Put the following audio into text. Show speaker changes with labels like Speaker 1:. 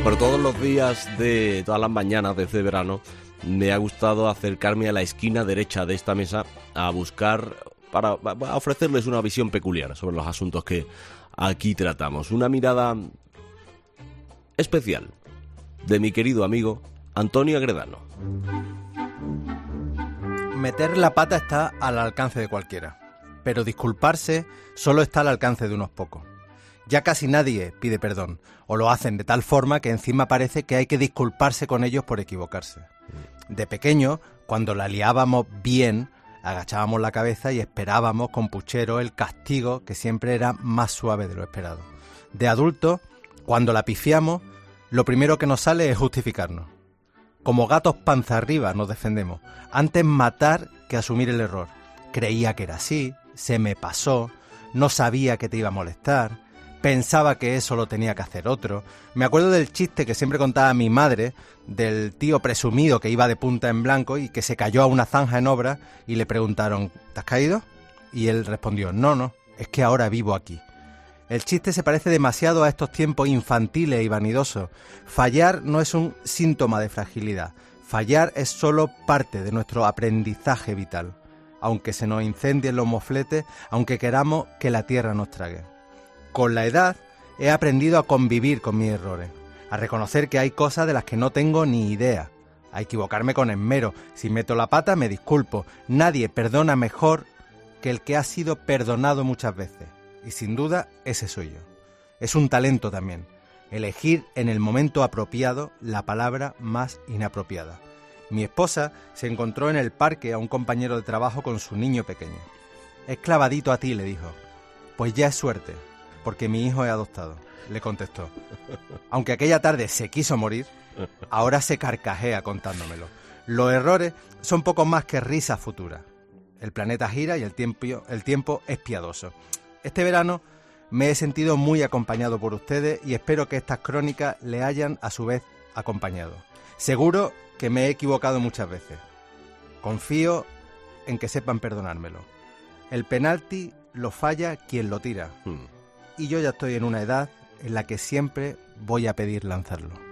Speaker 1: Por todos los días de todas las mañanas desde verano me ha gustado acercarme a la esquina derecha de esta mesa a buscar, para ofrecerles una visión peculiar sobre los asuntos que aquí tratamos. Una mirada especial de mi querido amigo Antonio Agredano.
Speaker 2: Meter la pata está al alcance de cualquiera, pero disculparse solo está al alcance de unos pocos. Ya casi nadie pide perdón, o lo hacen de tal forma que encima parece que hay que disculparse con ellos por equivocarse. De pequeño, cuando la liábamos bien, agachábamos la cabeza y esperábamos con puchero el castigo, que siempre era más suave de lo esperado. De adultos, cuando la pifiamos, lo primero que nos sale es justificarnos. Como gatos panza arriba nos defendemos, antes matar que asumir el error. Creía que era así, se me pasó, no sabía que te iba a molestar, pensaba que eso lo tenía que hacer otro. Me acuerdo del chiste que siempre contaba mi madre, del tío presumido que iba de punta en blanco y que se cayó a una zanja en obra y le preguntaron, ¿te has caído? Y él respondió, no, es que ahora vivo aquí. El chiste se parece demasiado a estos tiempos infantiles y vanidosos. Fallar no es un síntoma de fragilidad. Fallar es solo parte de nuestro aprendizaje vital. Aunque se nos incendien los mofletes, aunque queramos que la tierra nos trague. Con la edad he aprendido a convivir con mis errores, a reconocer que hay cosas de las que no tengo ni idea, a equivocarme con esmero. Si meto la pata me disculpo. Nadie perdona mejor que el que ha sido perdonado muchas veces. Y sin duda ese soy yo. Es un talento también, elegir en el momento apropiado la palabra más inapropiada. Mi esposa se encontró en el parque a un compañero de trabajo con su niño pequeño. «Es clavadito a ti», le dijo. «Pues ya es suerte, porque mi hijo es adoptado», le contestó. Aunque aquella tarde se quiso morir, ahora se carcajea contándomelo. Los errores son poco más que risas futuras. El planeta gira y el tiempo es piadoso. Este verano me he sentido muy acompañado por ustedes y espero que estas crónicas le hayan a su vez acompañado. Seguro que me he equivocado muchas veces. Confío en que sepan perdonármelo. El penalti lo falla quien lo tira. Y yo ya estoy en una edad en la que siempre voy a pedir lanzarlo.